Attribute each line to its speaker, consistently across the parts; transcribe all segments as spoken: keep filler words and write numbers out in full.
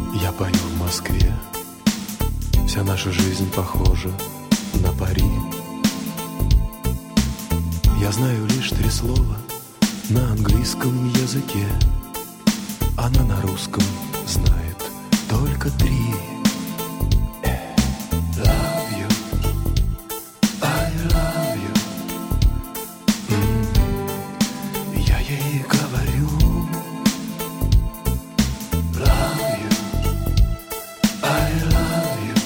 Speaker 1: Я пою в Москве, вся наша жизнь похожа на пари. Я знаю лишь три слова на английском языке. Она на русском знает только три. Love you, I love you. Mm. Я ей говорю love you, I love you,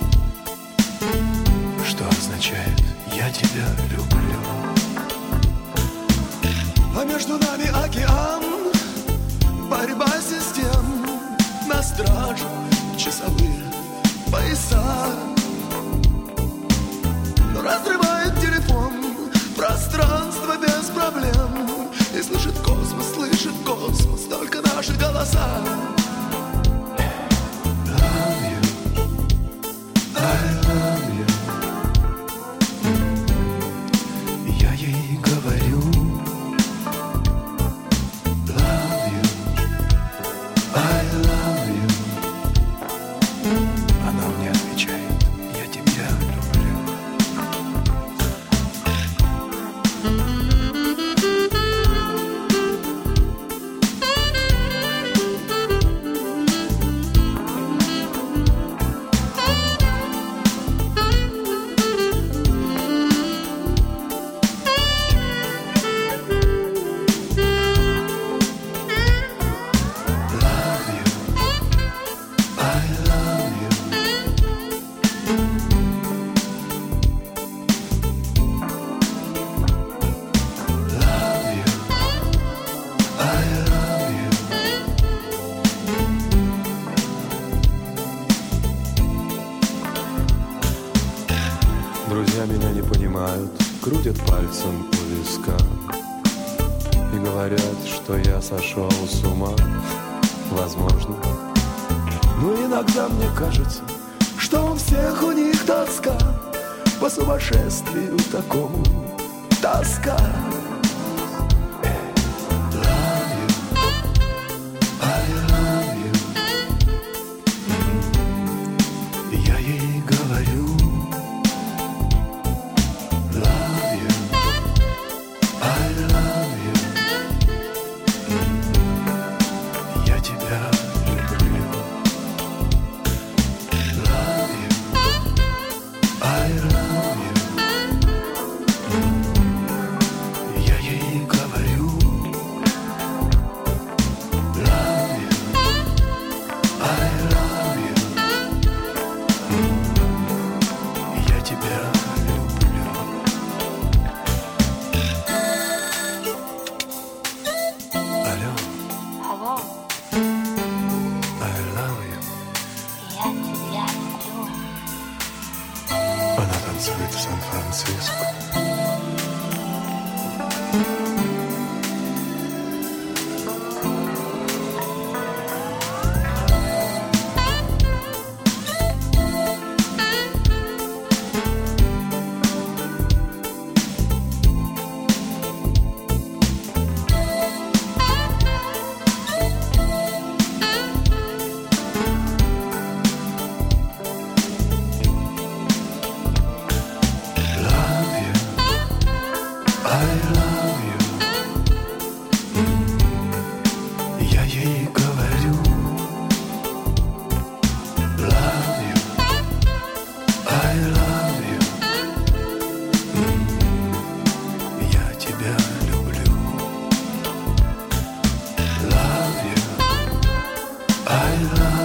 Speaker 1: что означает я тебя люблю.
Speaker 2: А между нами океан, борьба систем, на страже часовые пояса. Но разрывает телефон пространство без проблем, и слышит космос, слышит космос только наши голоса.
Speaker 1: Love you, I love you. Я ей говорю love you, I love you. Она мне отвечает, я тебя люблю. Love you, I love you. Love you, I love you. Друзья меня не понимают, крутят пальцем у виска и говорят, что я сошел с ума. Возможно. Но иногда мне кажется, что у всех у них тоска по сумасшествию такому. Тоска. Love you, I love you. Я ей говорю love you, I love you. Я тебя люблю. Love you, I love you. Я ей говорю love you, I love you. Я тебя люблю. Алло,
Speaker 3: Алло,
Speaker 1: I love you.
Speaker 3: я тебя люблю.
Speaker 1: Она танцует в Сан-Франциско. Love you, I love you. Я ей говорю love you, I love you. Я тебя люблю. Love you, I love you.